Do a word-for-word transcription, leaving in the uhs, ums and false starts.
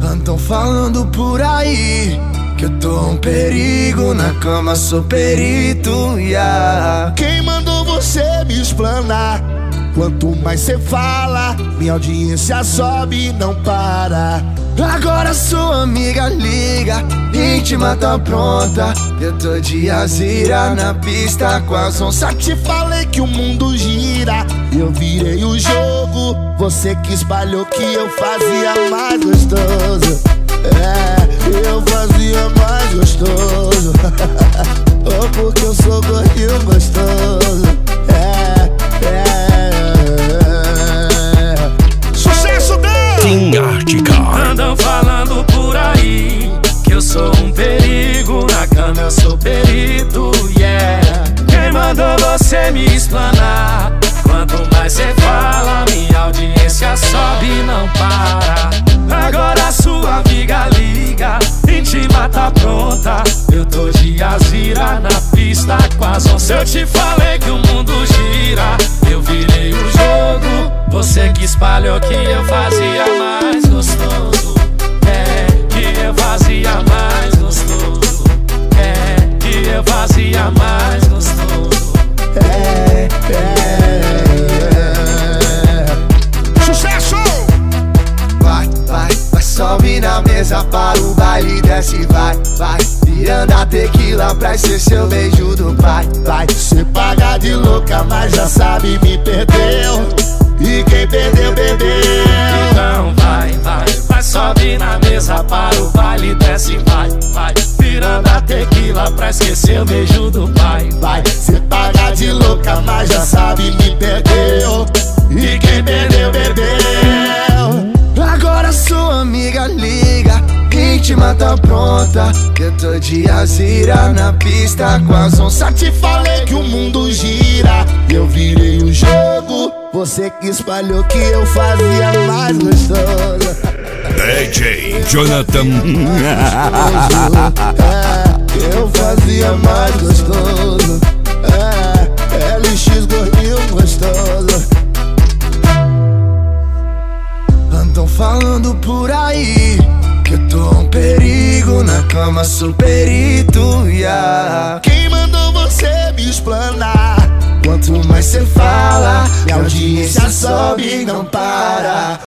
Andam falando por aí que eu tô um perigo, na cama sou perito, yeah. Quem mandou você me explanar? Quanto mais cê fala, minha audiência sobe e não para. Agora sua amiga liga, íntima tá pronta. Eu tô de azira na pista com as onças. Te falei que o mundo gira, eu virei o jogo. Você que espalhou que eu fazia mais gostoso. É, eu fazia mais gostoso. Oh, porque eu sou gordinho gostoso. É, é. Sucesso dele! Tim Ártica. Andam falando por aí que eu sou um perigo, na cama eu sou perito, yeah. Quem mandou você me explanar? Quanto mais cê fala, minha audiência sobe e não para. Agora sua amiga liga, íntima tá pronta. Eu tô de azira na pista com as onças. Eu te falei que o mundo gira, eu virei o jogo. Você que espalhou que eu fazia mais gostoso. É, que eu fazia mais gostoso. É, que eu fazia mais gostoso. É, é. Sucesso! Vai, vai, vai, sobe na mesa para o baile, desce, vai, vai. Virando a tequila pra ser seu beijo do pai. Vai, cê paga de louca, mas já sabe me perdeu. E quem perdeu, perdeu. Então vai, vai, vai, sobe na mesa para o baile, desce, vai, vai. Virando a tequila pra esquecer o beijo do pai. Vai, cê paga de louca, mas já sabe me perdeu. E quem perdeu, perdeu. Agora sua amiga liga, íntima tá pronta. Eu tô de azira na pista com as onças. Te falei que o mundo gira, eu virei o jogo. Você que espalhou que eu fazia mais gostoso. D J Jonathan. É, eu fazia mais gostoso. É, L X gordinho gostoso. Andam falando por aí que eu tô um perigo, na cama sou perito, yeah. Quem mandou você me explanar? Quanto mais cê fala, minha audiência sobe e não para.